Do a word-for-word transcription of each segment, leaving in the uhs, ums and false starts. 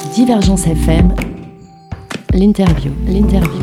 Divergence F M, l'interview, l'interview.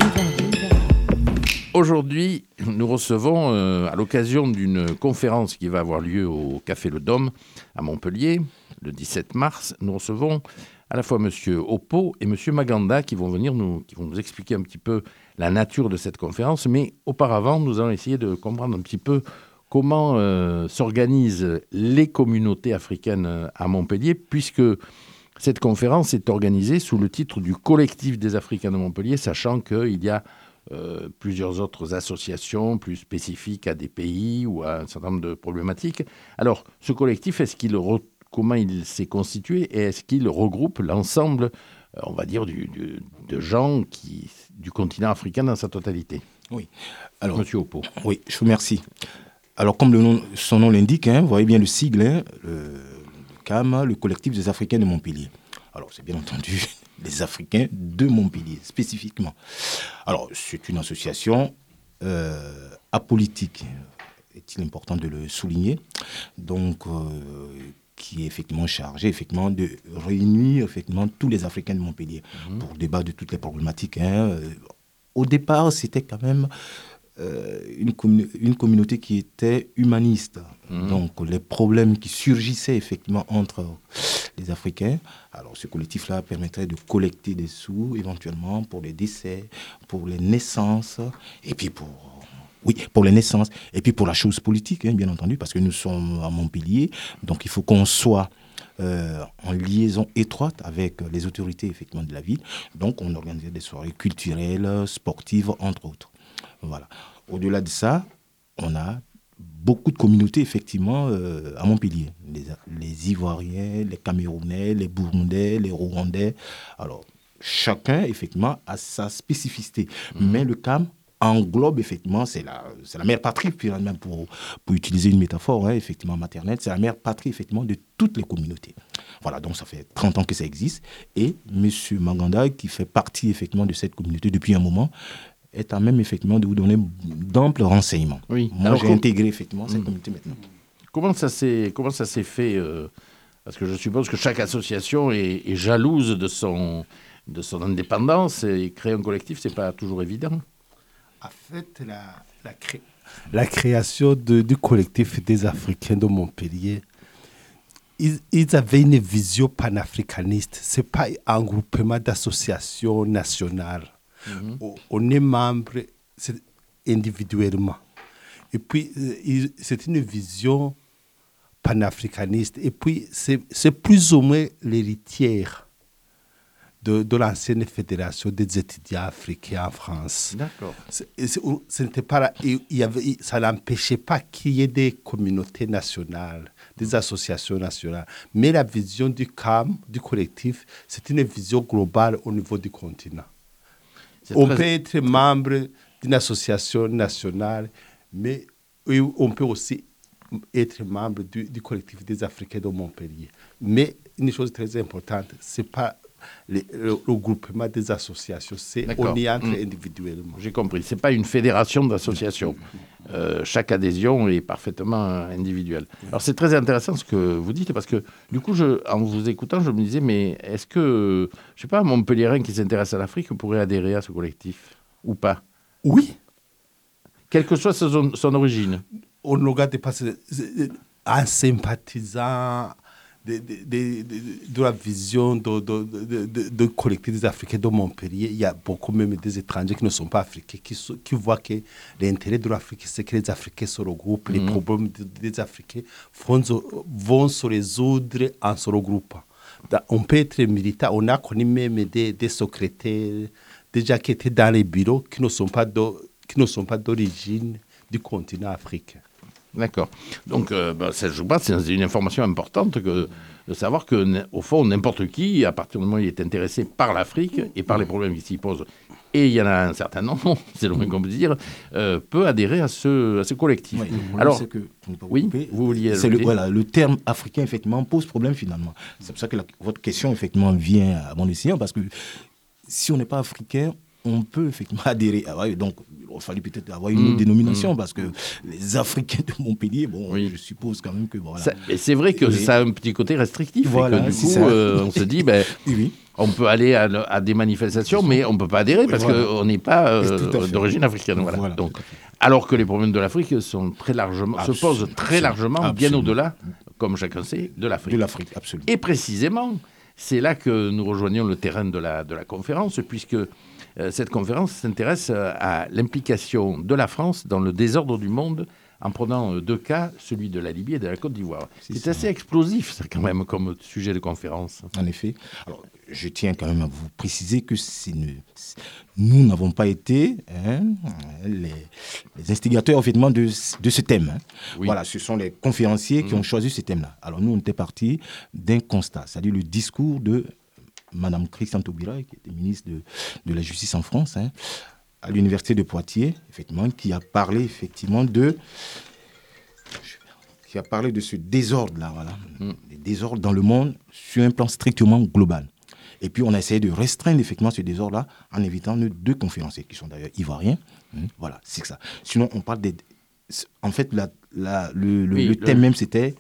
Aujourd'hui, nous recevons, euh, à l'occasion d'une conférence qui va avoir lieu au Café Le Dôme à Montpellier, le dix-sept mars, nous recevons à la fois M. Oppo et M. Maganda qui vont venir nous, qui vont nous expliquer un petit peu la nature de cette conférence. Mais auparavant, nous allons essayer de comprendre un petit peu comment euh, s'organisent les communautés africaines à Montpellier, puisque cette conférence est organisée sous le titre du Collectif des Africains de Montpellier, sachant qu'il y a euh, plusieurs autres associations plus spécifiques à des pays ou à un certain nombre de problématiques. Alors, ce collectif, est-ce qu'il re- comment il s'est constitué et est-ce qu'il regroupe l'ensemble, euh, on va dire, du, du, de gens qui, du continent africain dans sa totalité? Oui. Alors, Monsieur Oppo. Oui, je vous remercie. Alors, comme le nom, son nom l'indique, hein, vous voyez bien le sigle, hein, le, le C A M, le Collectif des Africains de Montpellier. Alors, c'est bien entendu les Africains de Montpellier, spécifiquement. Alors, c'est une association euh, apolitique, est-il important de le souligner, donc euh, qui est effectivement chargée effectivement, de réunir effectivement, tous les Africains de Montpellier mmh. pour débattre de toutes les problématiques. Hein. Au départ, c'était quand même euh, une, commun- une communauté qui était humaniste. Mmh. Donc, les problèmes qui surgissaient effectivement entre les Africains, alors ce collectif-là permettrait de collecter des sous éventuellement pour les décès, pour les naissances, et puis pour... Oui, pour les naissances, et puis pour la chose politique, hein, bien entendu, parce que nous sommes à Montpellier, donc il faut qu'on soit euh, en liaison étroite avec les autorités effectivement de la ville. Donc on organisait des soirées culturelles, sportives, entre autres. Voilà. Au-delà de ça, on a beaucoup de communautés effectivement euh, à Montpellier. Les, les Ivoiriens, les Camerounais, les Burundais, les Rwandais. Alors, chacun effectivement a sa spécificité. Mmh. Mais le C A M englobe effectivement, c'est la, c'est la mère patrie, même pour, pour utiliser une métaphore hein, effectivement maternelle, c'est la mère patrie effectivement de toutes les communautés. Voilà, donc ça fait trente ans que ça existe. Et M. Maganda, qui fait partie effectivement de cette communauté depuis un moment, est à même effectivement de vous donner d'amples renseignements. Oui. Moi, Alors, j'ai com- intégré effectivement cette mmh. communauté maintenant. Comment ça s'est, comment ça s'est fait euh, parce que je suppose que chaque association est, est jalouse de son, de son indépendance et créer un collectif, c'est pas toujours évident. En fait, la, la, cré... la création de, du collectif des Africains de Montpellier, ils, ils avaient une vision panafricaniste. Ce n'est pas un groupement d'associations nationales. Mm-hmm. On est membre individuellement. Et puis, c'est une vision panafricaniste. Et puis, c'est, c'est plus ou moins l'héritière de, de l'ancienne fédération des étudiants africains en France. D'accord. C'est, c'est, ce n'était pas, il y avait, ça n'empêchait pas qu'il y ait des communautés nationales, des associations nationales. Mais la vision du C A M, du collectif, c'est une vision globale au niveau du continent. C'est on très... peut être membre d'une association nationale, mais on peut aussi être membre du, du collectif des Africains de Montpellier. Mais une chose très importante, ce n'est pas le, le, le groupement des associations, c'est on y entre mmh. individuellement. J'ai compris, ce n'est pas une fédération d'associations. Euh, chaque adhésion est parfaitement individuelle. Alors c'est très intéressant ce que vous dites, parce que du coup, je, en vous écoutant, je me disais, mais est-ce que, je ne sais pas, un Montpelliérain qui s'intéresse à l'Afrique pourrait adhérer à ce collectif ou pas? Oui. Quelle que soit son, son origine. On ne regarde pas un sympathisant de, de, de, de, de la vision de, de, de, de, de collectif des Africains de Montpellier. Il y a beaucoup même des étrangers qui ne sont pas africains, qui, qui voient que l'intérêt de l'Afrique, c'est que les Africains se regroupent, mmh. les problèmes des Africains vont, vont se résoudre en se regroupant. On peut être militant, on a connu même des, des secrétaires déjà qui étaient dans les bureaux qui ne sont pas, de, qui ne sont pas d'origine du continent africain. D'accord. Donc, euh, bah, ça, je pense que c'est une information importante que, de savoir qu'au fond, n'importe qui, à partir du moment où il est intéressé par l'Afrique et par les problèmes qui s'y posent, et il y en a un certain nombre, c'est le moins qu'on peut dire, euh, peut adhérer à ce, à ce collectif. Oui, alors, c'est que, oui, vous vouliez c'est le, voilà, le terme africain, effectivement, pose problème, finalement. C'est pour ça que la, votre question, effectivement, vient à bon escient, parce que si on n'est pas africain, on peut effectivement adhérer. Ah ouais, donc, il aurait fallu peut-être avoir une autre mmh, dénomination, mmh. parce que les Africains de Montpellier, bon, oui. je suppose quand même que... Voilà. Ça, et c'est vrai que oui. ça a un petit côté restrictif. Voilà, et que, du coup, euh, on se dit, ben, oui. on peut aller à, à des manifestations, mais on ne peut pas adhérer parce voilà. qu'on n'est pas euh, d'origine africaine. Voilà. Voilà. Donc, alors que les problèmes de l'Afrique sont très largement, absolument, se posent très absolument, largement, absolument. bien au-delà, comme chacun sait, de l'Afrique. De l'Afrique, absolument. Et précisément, c'est là que nous rejoignons le terrain de la, de la conférence, puisque euh, cette conférence s'intéresse à l'implication de la France dans le désordre du monde, en prenant deux cas, celui de la Libye et de la Côte d'Ivoire. C'est, c'est assez explosif, ça, quand même, comme sujet de conférence. En effet. Alors, je tiens quand même à vous préciser que c'est une... nous n'avons pas été hein, les, les instigateurs, effectivement, de, de ce thème. Hein. Oui. Voilà, ce sont les conférenciers mmh. qui ont choisi ce thème-là. Alors, nous, on était partis d'un constat, c'est-à-dire le discours de Mme Christiane Taubira, qui était ministre de, de la Justice en France, hein, à l'université de Poitiers, effectivement, qui a parlé effectivement de, qui a parlé de ce désordre-là, voilà, mm. des désordres dans le monde sur un plan strictement global. Et puis on a essayé de restreindre effectivement ce désordre-là en évitant nos deux conférenciers qui sont d'ailleurs ivoiriens. Mm. Voilà, c'est ça. Sinon, on parle des, en fait, la, la, le, le, oui, le thème le... même c'était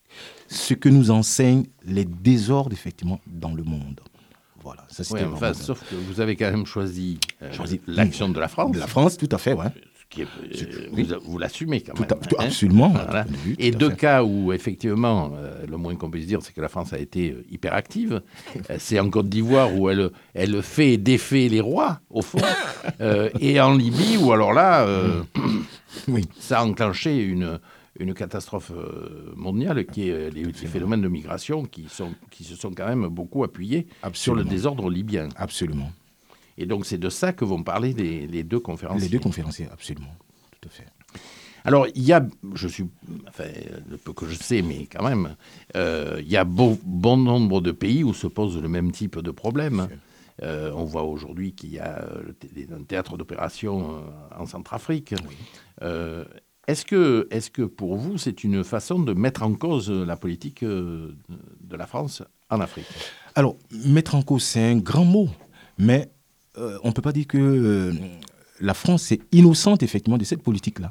ce que nous enseignent les désordres effectivement dans le monde. Voilà, ça, ouais, enfin, sauf que vous avez quand même choisi, euh, choisi l'action de la France. De la France, tout à fait, ouais. Ce qui est, euh, oui. vous, vous l'assumez quand tout même. À, tout, hein. Absolument. Voilà. Vue, et deux fait. cas où, effectivement, euh, le moins qu'on puisse dire, c'est que la France a été euh, hyper active. euh, c'est en Côte d'Ivoire où elle, elle fait et défait les rois, au fond. euh, et en Libye où, alors là, euh, oui. ça a enclenché une... une catastrophe mondiale qui est les, les phénomènes de migration qui, sont, qui se sont quand même beaucoup appuyés Absolument. sur le désordre libyen. Absolument. Et donc c'est de ça que vont parler les, les deux conférenciers. Les deux conférenciers, absolument. Tout à fait. Alors il y a, je suis, enfin le peu que je sais, mais quand même, euh, il y a bon, bon nombre de pays où se pose le même type de problème. Euh, on voit aujourd'hui qu'il y a un théâtre d'opération en Centrafrique. Oui. Euh, Est-ce que, est-ce que pour vous, c'est une façon de mettre en cause la politique de la France en Afrique ? Alors, mettre en cause, c'est un grand mot, mais euh, on ne peut pas dire que euh, la France est innocente, effectivement, de cette politique-là.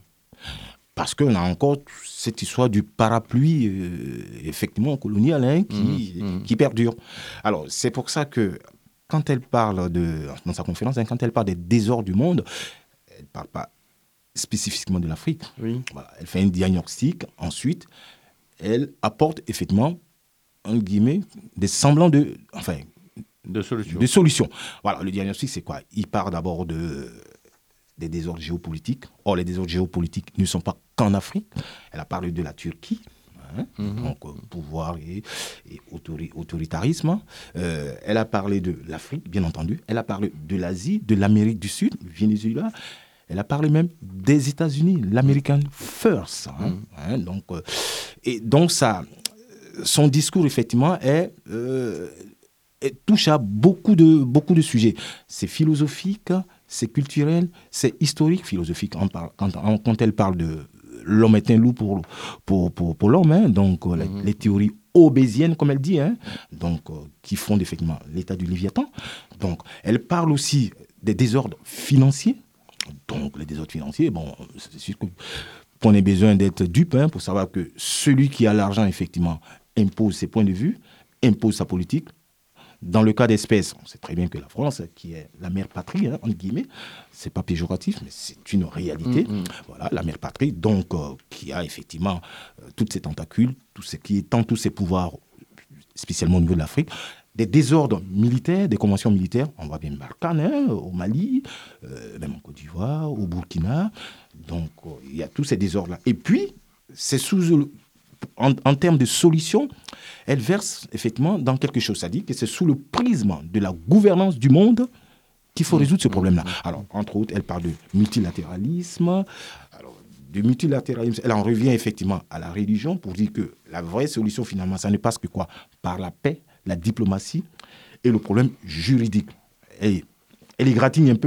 Parce qu'on a encore cette histoire du parapluie, euh, effectivement, colonial, hein, qui, mmh, mmh. qui perdure. Alors, c'est pour ça que, quand elle parle, de, dans sa conférence, hein, quand elle parle des désordres du monde, elle ne parle pas spécifiquement de l'Afrique. Oui. Voilà, elle fait un diagnostic. Ensuite, elle apporte effectivement, en guillemets, des semblants de, enfin, de solutions. De solutions. Voilà, le diagnostic, c'est quoi ? Il part d'abord de, des désordres géopolitiques. Or, les désordres géopolitiques ne sont pas qu'en Afrique. Elle a parlé de la Turquie. Hein, mm-hmm. Donc, euh, pouvoir et, et autori- autoritarisme. Euh, elle a parlé de l'Afrique, bien entendu. Elle a parlé de l'Asie, de l'Amérique du Sud, Venezuela. Elle a parlé même des États-Unis, l'American First. Hein, mmh. hein, donc, euh, et donc, ça, son discours, effectivement, est, euh, est, touche à beaucoup de, beaucoup de sujets. C'est philosophique, c'est culturel, c'est historique, philosophique. On parle, quand, quand elle parle de l'homme est un loup pour, pour, pour, pour l'homme, hein, donc mmh. les, les théories obésiennes, comme elle dit, hein, donc, euh, qui fondent effectivement l'état du Léviathan. Donc, elle parle aussi des désordres financiers. Donc, les désordres financiers, bon, c'est sûr qu'on a besoin d'être dupe hein, pour savoir que celui qui a l'argent, effectivement, impose ses points de vue, impose sa politique. Dans le cas d'espèces, on sait très bien que la France, qui est la mère patrie, hein, entre guillemets, c'est pas péjoratif, mais c'est une réalité. Mmh, mmh. Voilà, la mère patrie, donc, euh, qui a effectivement euh, toutes ses tentacules, tout ce qui étend tous ses pouvoirs, spécialement au niveau de l'Afrique. Des désordres militaires, des conventions militaires, on voit bien Barkhane, hein, au Mali, euh, même en Côte d'Ivoire, au Burkina. Donc, euh, il y a tous ces désordres-là. Et puis, c'est sous, en, en termes de solutions, elle verse effectivement dans quelque chose. C'est-à-dire que c'est sous le prisme de la gouvernance du monde qu'il faut résoudre ce problème-là. Alors, entre autres, elle parle de multilatéralisme. Alors, de multilatéralisme, elle en revient effectivement à la religion pour dire que la vraie solution, finalement, ça ne passe que quoi ? Par la paix, la diplomatie et le problème juridique. Et elle égratigne un peu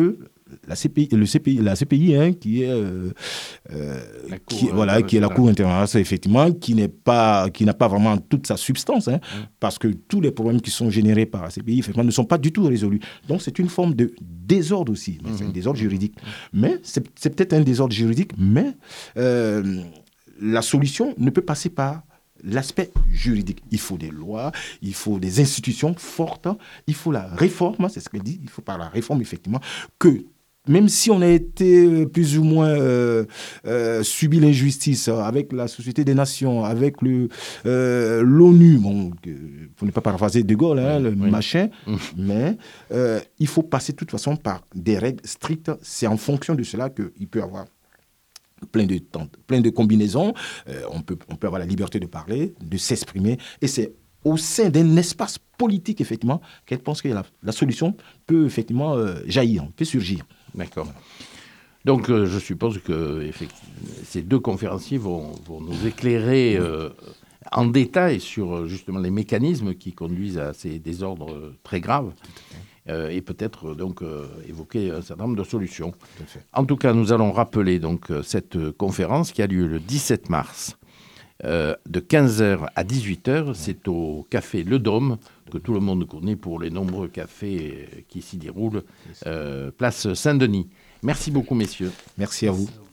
la C P I, le C P I, la C P I hein, qui est, euh, euh, qui, voilà, qui est la Cour internationale, effectivement, qui n'est pas, qui n'a pas vraiment toute sa substance, hein, mmh. parce que tous les problèmes qui sont générés par la C P I, effectivement, ne sont pas du tout résolus. Donc, c'est une forme de désordre aussi, mais mmh. c'est un désordre juridique. Mais c'est, c'est peut-être un désordre juridique, mais euh, la solution ne peut passer par l'aspect juridique. Il faut des lois, il faut des institutions fortes, il faut la réforme, c'est ce qu'elle dit, il faut par la réforme, effectivement, que même si on a été plus ou moins euh, euh, subi l'injustice avec la Société des Nations, avec le, euh, l'ONU, bon, pour ne pas paraphraser De Gaulle, hein, le oui. machin, mmh. mais euh, il faut passer de toute façon par des règles strictes. C'est en fonction de cela qu'il peut y avoir plein de, plein de combinaisons. Euh, on, peut, on peut avoir la liberté de parler, de s'exprimer, et c'est au sein d'un espace politique, effectivement, qu'elle pense que la, la solution peut effectivement euh, jaillir, peut surgir. D'accord. Donc, euh, je suppose que ces deux conférenciers vont, vont nous éclairer euh, en détail sur justement les mécanismes qui conduisent à ces désordres très graves euh, et peut-être donc euh, évoquer un certain nombre de solutions. Tout en tout cas, nous allons rappeler donc cette conférence qui a lieu le dix-sept mars euh, de quinze heures à dix-huit heures. C'est au café Le Dôme, que tout le monde connaît pour les nombreux cafés qui s'y déroulent, euh, place Saint-Denis. Merci beaucoup, messieurs. Merci à vous.